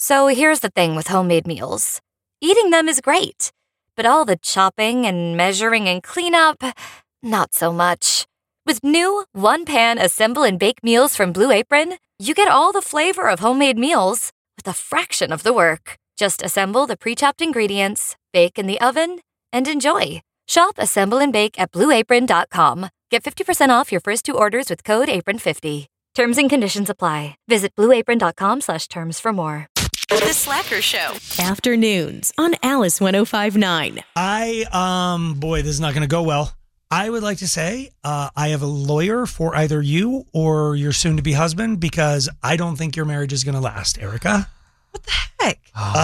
So here's the thing with homemade meals. Eating them is great, but all the chopping and measuring and cleanup, not so much. With new one-pan assemble and bake meals from Blue Apron, you get all the flavor of homemade meals with a fraction of the work. Just assemble the pre-chopped ingredients, bake in the oven, and enjoy. Shop Assemble and Bake at BlueApron.com. Get 50% off your first 2 orders with code APRON50. Terms and conditions apply. Visit BlueApron.com/terms for more. The Slacker Show. Afternoons on Alice 105.9. Boy, this is not going to go well. I would like to say I have a lawyer for either you or your soon-to-be husband because I don't think your marriage is going to last, Erica. What the heck?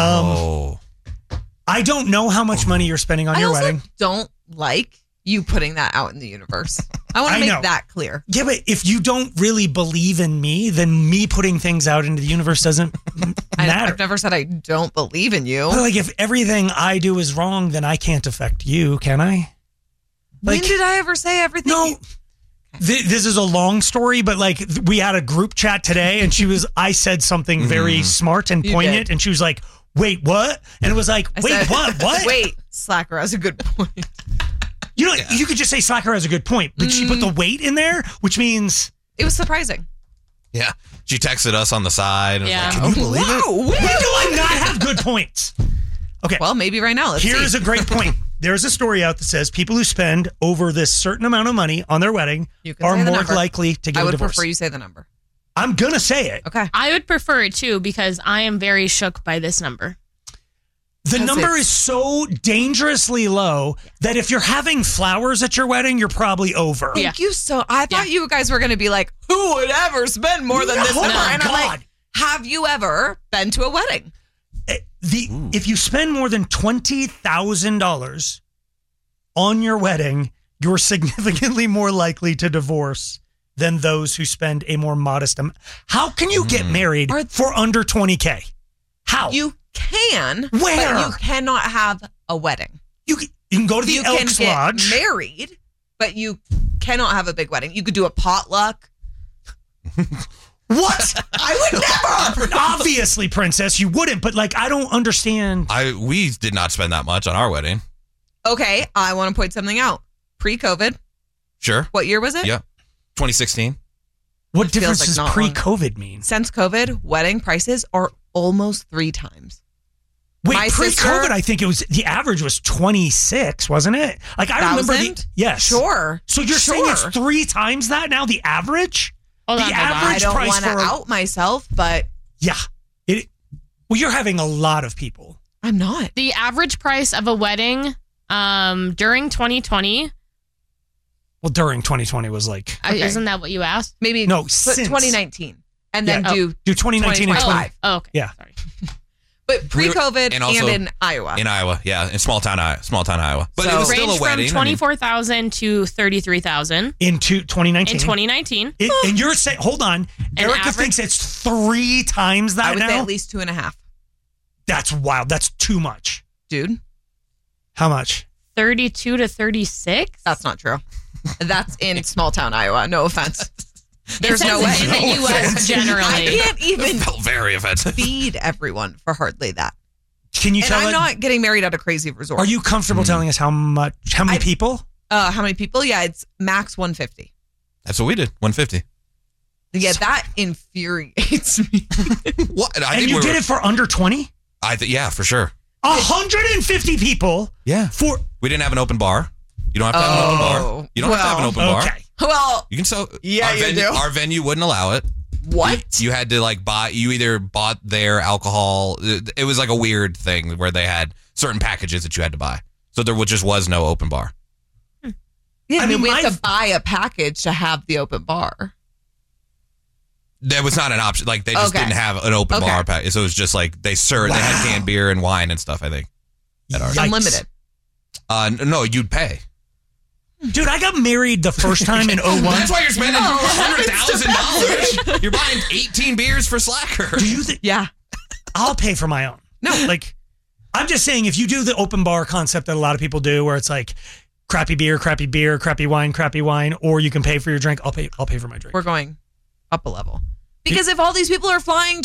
I don't know how much money you're spending on your wedding. I don't like you putting that out in the universe. I want to make that clear. Yeah, but if you don't really believe in me, then me putting things out into the universe doesn't matter. I've never said I don't believe in you. But like, if everything I do is wrong, then I can't affect you, can I? When did I ever say everything? No. This is a long story, but like we had a group chat today and I said something very smart and poignant and she was like, wait, what? And it was like, what? Wait, Slacker has a good point. You know, you could just say Slacker has a good point, but she put the wait in there, which means... It was surprising. Yeah. She texted us on the side. And was like, can you believe it? When do I not have good points? Okay. Well, maybe right now. Here's a great point. There's a story out that says people who spend over this certain amount of money on their wedding are more likely to get a divorce. I would prefer you say the number. I'm going to say it. Okay. I would prefer it too because I am very shook by this number. The number is so dangerously low that if you're having flowers at your wedding, you're probably over. Thank you so. I thought you guys were going to be like, who would ever spend more than this number? And I'm like, have you ever been to a wedding? If you spend more than $20,000 on your wedding, you're significantly more likely to divorce than those who spend a more modest amount. How can you get married for under $20K? How? You can. Where? But you cannot have a wedding. You can go to the Elks Lodge. You can get married, but you cannot have a big wedding. You could do a potluck. What? I would never. Obviously, Princess, you wouldn't. But like, I don't understand. We did not spend that much on our wedding. Okay, I want to point something out. Pre-COVID. Sure. What year was it? Yeah, 2016. What difference does pre-COVID mean? Since COVID, wedding prices are almost 3 times. Wait, pre-COVID, I think the average was 26, wasn't it? Like I remember. Yes. Sure. So you're saying it's 3 times that now? The average? I don't want to out myself, but yeah, well, you're having a lot of people. I'm not. The average price of a wedding during 2020. Well, during 2020 was like. Isn't that what you asked? Maybe no, since 2019, and then do 2019 and 20. Oh, okay. Yeah. Sorry. But pre-COVID and in Iowa. In Iowa, yeah, in small town Iowa. But it was still a wedding. From 24,000 to 33,000 in 2019. In 2019, and you're saying, hold on, Erica thinks it's 3 times that. I would now? say at least 2.5. That's wild. That's too much, dude. How much? 32 to 36. That's not true. That's in small town Iowa. No offense. There's no way. In the U.S. generally. I can't even felt very offensive. Feed everyone for hardly that. Can you tell? I'm not getting married at a crazy resort. Are you comfortable telling us how many people? How many people? Yeah, it's max 150. That's what we did. 150. Yeah, that infuriates me. What? And you did it for under 20? Yeah, for sure. 150 people. Yeah. We didn't have an open bar. You don't have to have an open bar. You don't have to have an open bar. Okay. Well, you can sell. Yeah, you do. Our venue wouldn't allow it. What? You had to like buy. You either bought their alcohol. It was like a weird thing where they had certain packages that you had to buy. So there just was no open bar. Yeah, I mean we have to buy a package to have the open bar. That was not an option. Like they just didn't have an open bar package. So it was just like they served. They had canned beer and wine and stuff. I think. Unlimited. No, you'd pay. Dude, I got married the first time in 01. That's why you're spending $100,000. You're buying 18 beers for Slacker. Do you think? Yeah. I'll pay for my own. No, like, I'm just saying if you do the open bar concept that a lot of people do where it's like crappy beer, crappy wine, or you can pay for your drink, I'll pay for my drink. We're going up a level. Because if all these people are flying to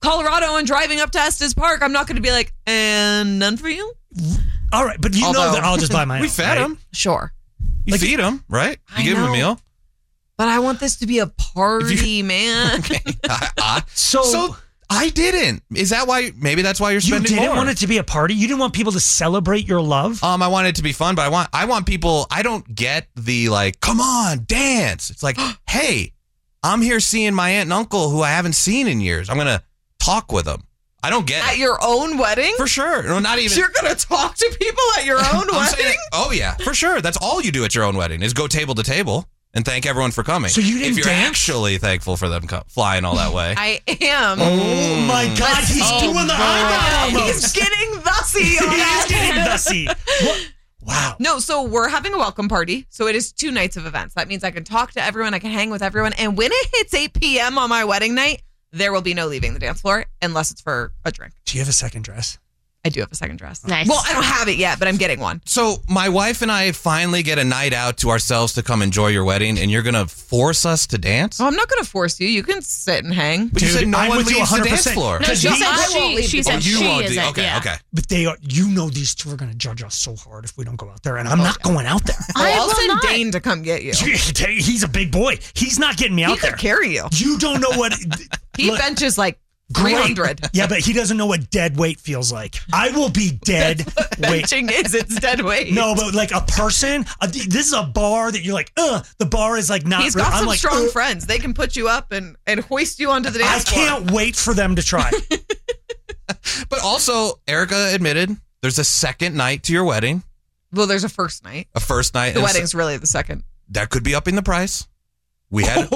Colorado and driving up to Estes Park, I'm not going to be like, and none for you? All right, but know that I'll just buy my own. We fed him. Sure. You feed him, right? You give him a meal. But I want this to be a party, man. Okay. So I didn't. Is that why? Maybe that's why you're spending more. You didn't want it to be a party? You didn't want people to celebrate your love? I want it to be fun, but I want people. I don't get the like, come on, dance. It's like, hey, I'm here seeing my aunt and uncle who I haven't seen in years. I'm gonna talk with them. I don't get at your own wedding? For sure. No, not even. You're going to talk to people at your own wedding? Saying, oh, yeah, for sure. That's all you do at your own wedding is go table to table and thank everyone for coming. So you didn't If you're dance? actually thankful for them flying all that way. I am. Oh, my God. He's doing the eyebrow He's getting thusy on He's getting thusy. What? Wow. No, so we're having a welcome party. So it is 2 nights of events. That means I can talk to everyone. I can hang with everyone. And when it hits 8 p.m. on my wedding night, there will be no leaving the dance floor unless it's for a drink. Do you have a second dress? I do have a second dress. Nice. Well, I don't have it yet, but I'm getting one. So my wife and I finally get a night out to ourselves to come enjoy your wedding, and you're going to force us to dance? Oh, I'm not going to force you. You can sit and hang. But you said no I'm one with you leaves the 100%. dance floor. No, she I said won't she. leave She the said dance You she won't is do- it. okay, Yeah. okay. But these two are going to judge us so hard if we don't go out there. And I'm not going out there. I'll will send not. Dane to come get you. He's a big boy. He's not getting me He out there. could carry you. You don't know what... He Look, benches like great. 300. Yeah, but he doesn't know what dead weight feels like. I will be dead weight. Benching is its dead weight. No, but like a person, this is a bar that you're like, the bar is like not. He's got I'm some like, strong friends. They can put you up and hoist you onto the I dance floor. can't wait for them to try. But also, Erica admitted there's a second night to your wedding, Well, there's a first night. a first night. The and wedding's really the second. that could be upping the price. We had.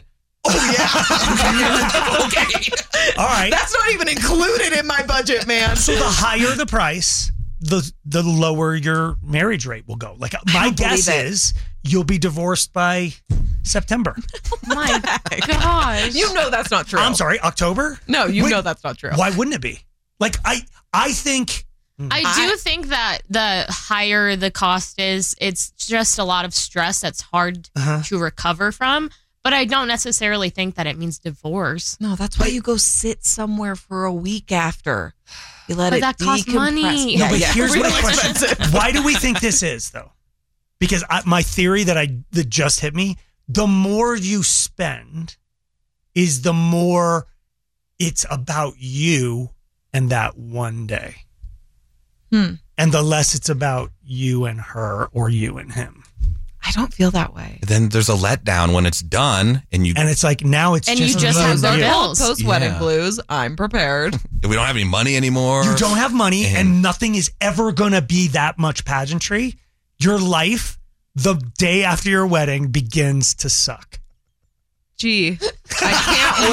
Okay. All right. That's not even included in my budget, man. So the higher the price, the lower your marriage rate will go. Like my don't guess believe it. is you'll be divorced by September. My gosh. You know that's not true. I'm sorry, October? No, you Wait, know that's not true. Why wouldn't it be? Like I think I do think that the higher the cost is, it's just a lot of stress that's hard to recover from. But I don't necessarily think that it means divorce. No, that's why you go sit somewhere for a week after. You let But it that costs decompress. money. Yeah, No, but yeah. here's Real my question. expensive. Why do we think this is, though? Because my theory that just hit me, the more you spend is the more it's about you and that one day. And the less it's about you and her or you and him. I don't feel that way. Then there's a letdown when it's done, and it's like now it's And just you just me have and the you. bills. Post-wedding Yeah. blues. I'm prepared. we don't have any money anymore. You don't have money And- and nothing is ever going to be that much pageantry. Your life, the day after your wedding, begins to suck. Gee,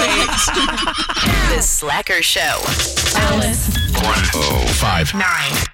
I can't wait. The Slacker Show. Alice. 1059.